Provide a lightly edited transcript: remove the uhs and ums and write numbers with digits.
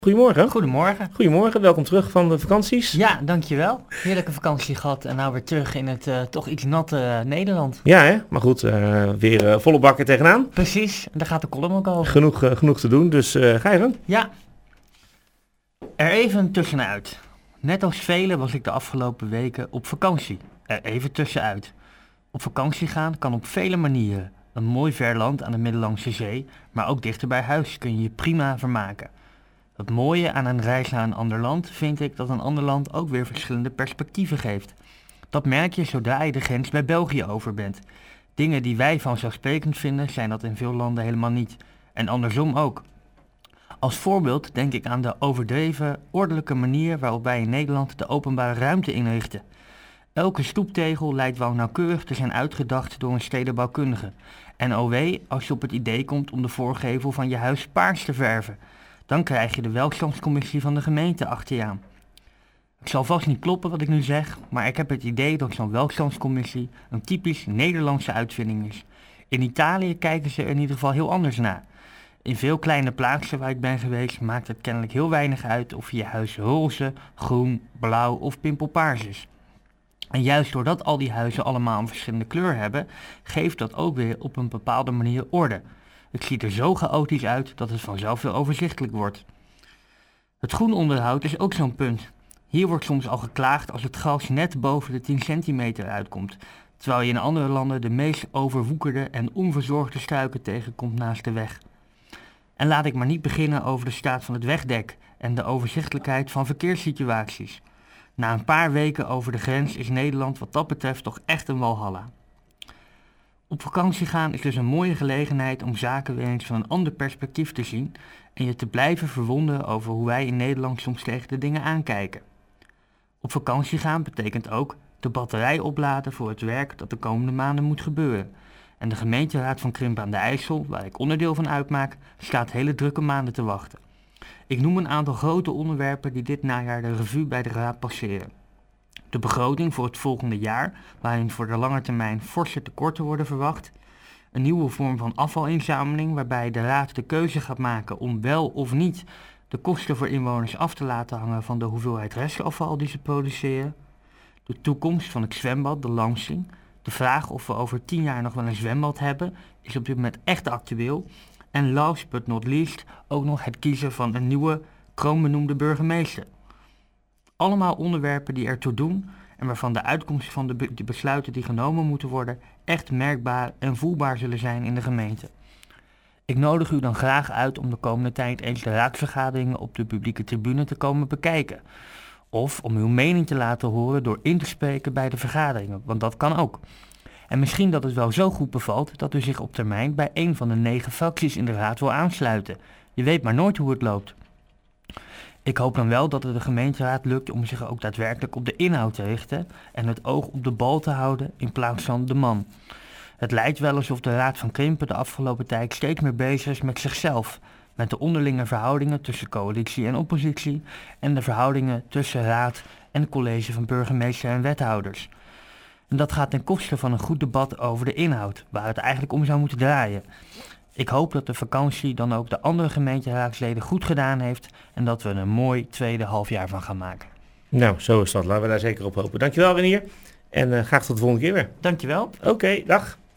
Goedemorgen. Goedemorgen. Goedemorgen, welkom terug van de vakanties. Ja, dankjewel. Heerlijke vakantie gehad en nou weer terug in het toch iets natte Nederland. Ja, hè? Maar goed, weer volle bakken tegenaan. Precies, en daar gaat de column ook over. Genoeg te doen, dus ga je gang. Ja. Er even tussenuit. Net als velen was ik de afgelopen weken op vakantie. Er even tussenuit. Op vakantie gaan kan op vele manieren. Een mooi ver land aan de Middellandse Zee, maar ook dichter bij huis kun je je prima vermaken. Het mooie aan een reis naar een ander land vind ik dat een ander land ook weer verschillende perspectieven geeft. Dat merk je zodra je de grens bij België over bent. Dingen die wij vanzelfsprekend vinden zijn dat in veel landen helemaal niet. En andersom ook. Als voorbeeld denk ik aan de overdreven, ordelijke manier waarop wij in Nederland de openbare ruimte inrichten. Elke stoeptegel lijkt wel nauwkeurig te zijn uitgedacht door een stedenbouwkundige. En oh wee, als je op het idee komt om de voorgevel van je huis paars te verven. Dan krijg je de welstandscommissie van de gemeente achter je aan. Het zal vast niet kloppen wat ik nu zeg, maar ik heb het idee dat zo'n welstandscommissie een typisch Nederlandse uitvinding is. In Italië kijken ze er in ieder geval heel anders naar. In veel kleine plaatsen waar ik ben geweest maakt het kennelijk heel weinig uit of je huis roze, groen, blauw of pimpelpaars is. En juist doordat al die huizen allemaal een verschillende kleur hebben, geeft dat ook weer op een bepaalde manier orde. Het ziet er zo chaotisch uit dat het vanzelf heel overzichtelijk wordt. Het groenonderhoud is ook zo'n punt. Hier wordt soms al geklaagd als het gras net boven de 10 centimeter uitkomt, terwijl je in andere landen de meest overwoekerde en onverzorgde struiken tegenkomt naast de weg. En laat ik maar niet beginnen over de staat van het wegdek en de overzichtelijkheid van verkeerssituaties. Na een paar weken over de grens is Nederland wat dat betreft toch echt een walhalla. Op vakantie gaan is dus een mooie gelegenheid om zaken weer eens van een ander perspectief te zien en je te blijven verwonderen over hoe wij in Nederland soms tegen de dingen aankijken. Op vakantie gaan betekent ook de batterij opladen voor het werk dat de komende maanden moet gebeuren. En de gemeenteraad van Krimp aan de IJssel, waar ik onderdeel van uitmaak, staat hele drukke maanden te wachten. Ik noem een aantal grote onderwerpen die dit najaar de revue bij de raad passeren. De begroting voor het volgende jaar, waarin voor de lange termijn forse tekorten worden verwacht. Een nieuwe vorm van afvalinzameling, waarbij de raad de keuze gaat maken om wel of niet de kosten voor inwoners af te laten hangen van de hoeveelheid restafval die ze produceren. De toekomst van het zwembad, de Lansing. De vraag of we over 10 jaar nog wel een zwembad hebben, is op dit moment echt actueel. En last but not least ook nog het kiezen van een nieuwe, kroonbenoemde burgemeester. Allemaal onderwerpen die ertoe doen en waarvan de uitkomst van de besluiten die genomen moeten worden echt merkbaar en voelbaar zullen zijn in de gemeente. Ik nodig u dan graag uit om de komende tijd eens de raadsvergaderingen op de publieke tribune te komen bekijken. Of om uw mening te laten horen door in te spreken bij de vergaderingen, want dat kan ook. En misschien dat het wel zo goed bevalt dat u zich op termijn bij een van de 9 fracties in de raad wil aansluiten. Je weet maar nooit hoe het loopt. Ik hoop dan wel dat het de gemeenteraad lukt om zich ook daadwerkelijk op de inhoud te richten en het oog op de bal te houden in plaats van de man. Het lijkt wel alsof de Raad van Krimpen de afgelopen tijd steeds meer bezig is met zichzelf, met de onderlinge verhoudingen tussen coalitie en oppositie en de verhoudingen tussen raad en college van burgemeester en wethouders. En dat gaat ten koste van een goed debat over de inhoud, waar het eigenlijk om zou moeten draaien. Ik hoop dat de vakantie dan ook de andere gemeenteraadsleden goed gedaan heeft en dat we er een mooi tweede halfjaar van gaan maken. Nou, zo is dat. Laten we daar zeker op hopen. Dankjewel, Renier. En graag tot de volgende keer weer. Dankjewel. Oké, dag.